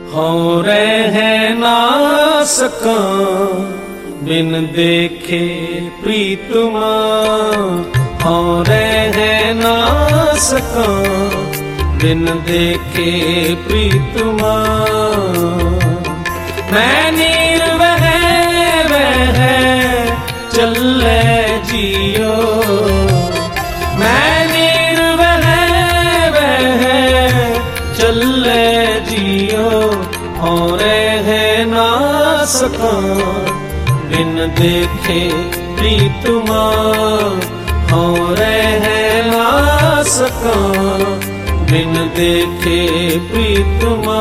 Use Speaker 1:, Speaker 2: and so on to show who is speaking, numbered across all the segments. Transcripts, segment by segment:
Speaker 1: हों रह ना सकां बिन देखे प्रीतमा, हों रह ना सकां बिन देखे प्रीतमा। मैं नीर वह चले जियो, मैं नीर वह चले जियो। हों रह ना सकां बिन देखे प्रीतमा, हों रह ना सकां बिन देखे प्रीतमा।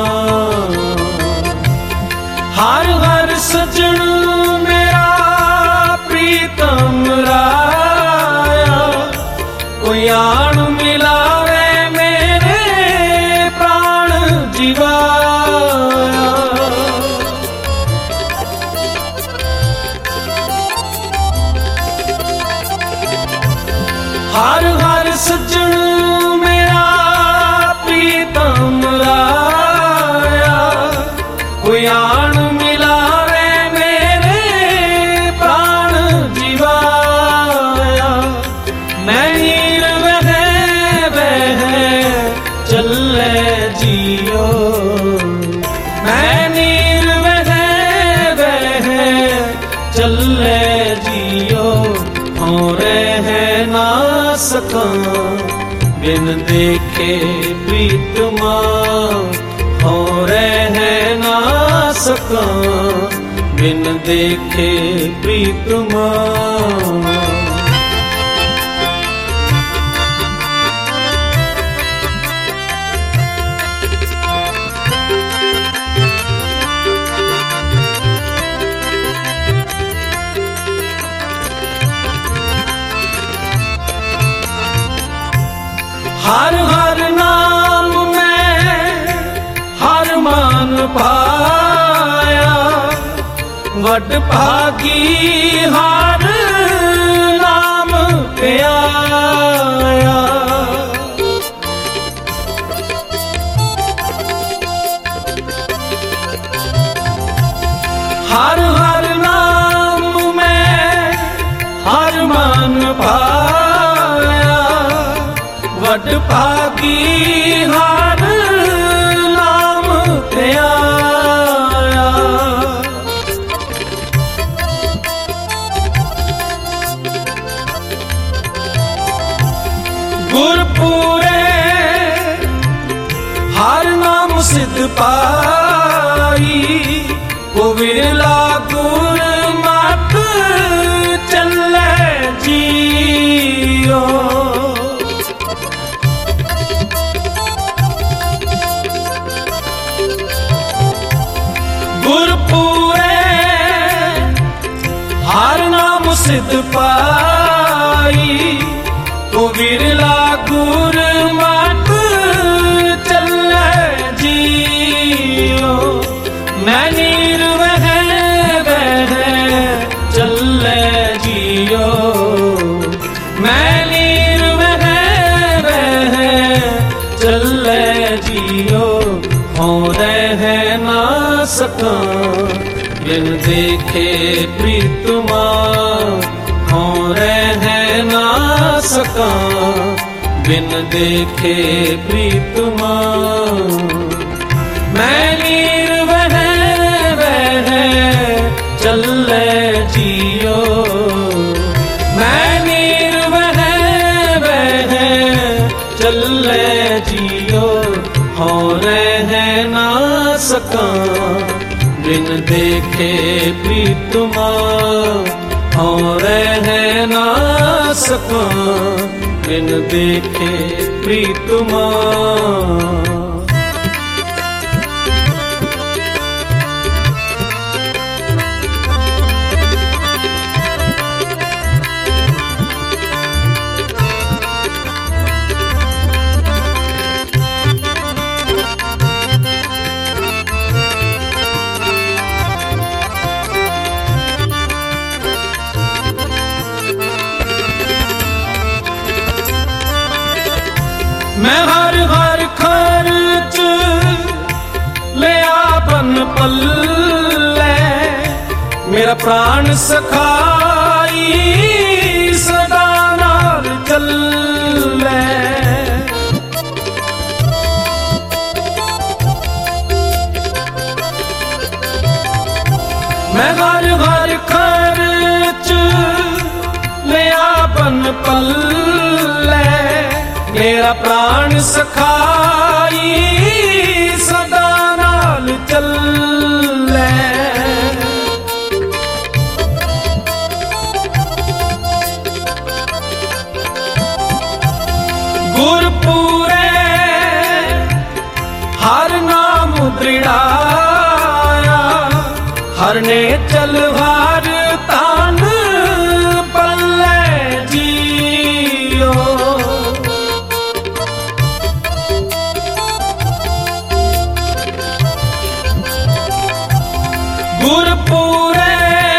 Speaker 1: हर हर सजन मेरा प्रीतम राया, कोई आन मिलावे मेरे प्राण जीवाया। हर हर सजन मेरा प्रीतम राया, कोई आन मिलावे मेरे प्राण जीवाया। मैं नीर वह चले जियो, मैं नीर वह चले जियो। हों रह ना सकां बिन देखे प्रीतमा, हों रह ना सकां बिन देखे प्रीतमा। हर हर नाम में हर मान पाया, वड भागी हर नाम पे आया। हर हर नाम में हर मान पाया, वड भागी हर नाम पे आया। गुरपुरे हर नाम सिद्ध पाई, वो विरला गुर मत चले जियो। गुरपुरे हर नाम सिद्ध पाई, वो विरला गुर मत चले जियो। मैं नीर वह चले जियो, मैं नीर वह चले जियो। हों रह ना सकां बिन देखे प्रीतमा, हों रह ना सकां बिन देखे प्रीतमा। मैं नीर वह चले जियो, मैं नीर वह चले जियो। हों रह ना सकां बिन देखे प्रीतमा, हों रह ना सकां बिन देखे प्रीतमा। मैं हर हर खर्च ले आ बन पल्ले मेरा प्राण सखाई सदा नाल चले। मैं हर हर खर्च लिया बन पल्ले मेरा प्राण सखाई सदा नाल चले। गुरपुरे हर नाम दृढ़ाया हर ने चलवार तान पल्ले जियो। गुरपुरे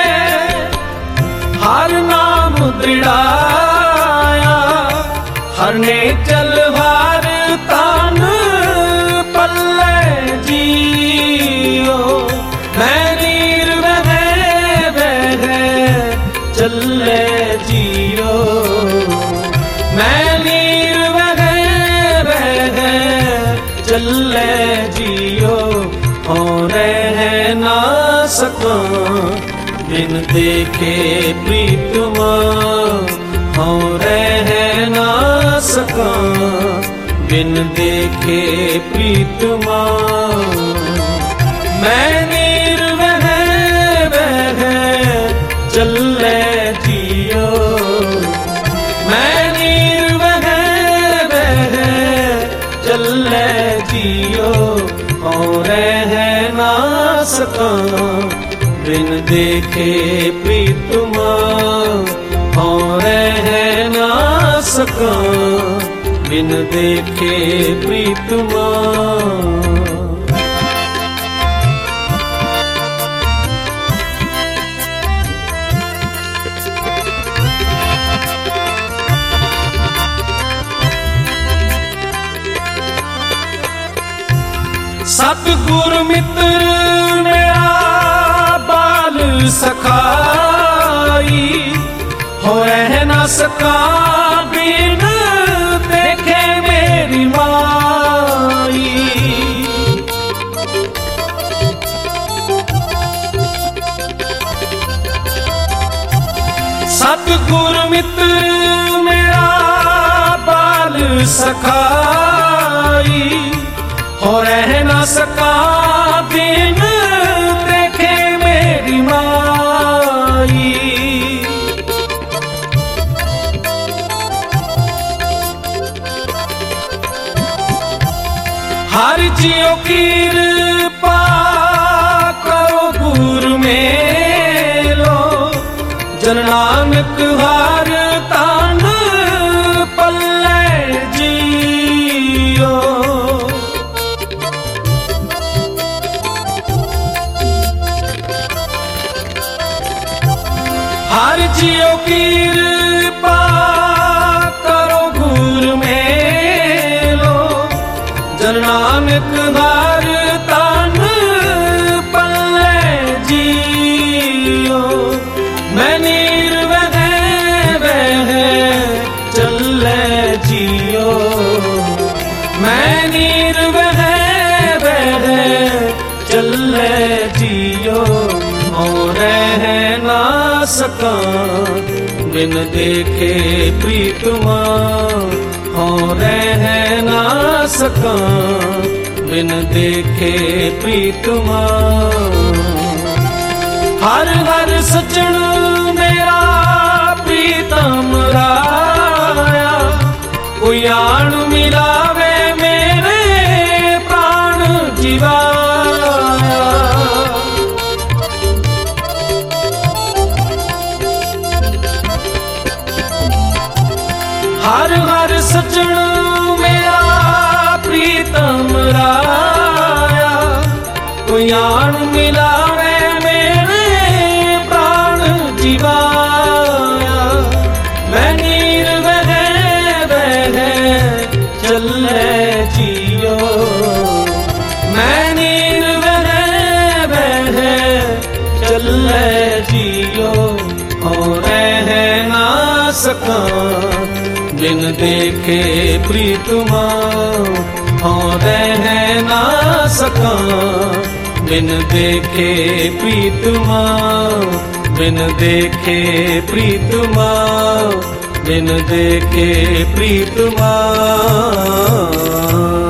Speaker 1: हर नाम दृढ़ाया हर ने चलवार तान पल्ले जियो। मैं नीर वह चले जियो। मैं नीर वह चले जियो। और रह ना सका बिन देखे प्रीतमा। और रह ना सका बिन देखे प्रीतमा। मैं नीर वह चले जियो। मैं नीर वह चले जियो। और रह ना सका बिन देखे प्रीतमा। और रह ना सका बिन देखे प्रीतमा। सतगुरु मित्र मेरा बाल सखाई हो रह ना सका बिन देखे मेरी माई। सतगुरु मित्र मेरा बाल सखाई हो रह ना सका बिन देखे मेरी माई। हर जियो कृपा करो गुरु मेलो। जन नानक हर तान पल्ले जियो। हर जियो कृपा करो गुरु मेलो। जन नानक हर तान पल्ले जियो। मैं नीर वह चले जियो। मैं नीर वह चले जियो। और रह ना सका बिन देखे प्रीतमा। और रह ना सका बिन देखे प्रीतमा। हर हर सजन मेरा प्रीतम राया। कोई आन मिलावे मेरे प्राण जीवाया। हर हर सजन मेरा प्रीतम राया। कोई आन मिलावे मेरे प्राण जीवाया। मैं नीर वह चले जियो। मैं नीर वह जियो और रह ना सका बिन देखे प्रीतमा और रह ना सका बिन देखे प्रीतमा बिन देखे प्रीतमा बिन देखे प्रीतमा।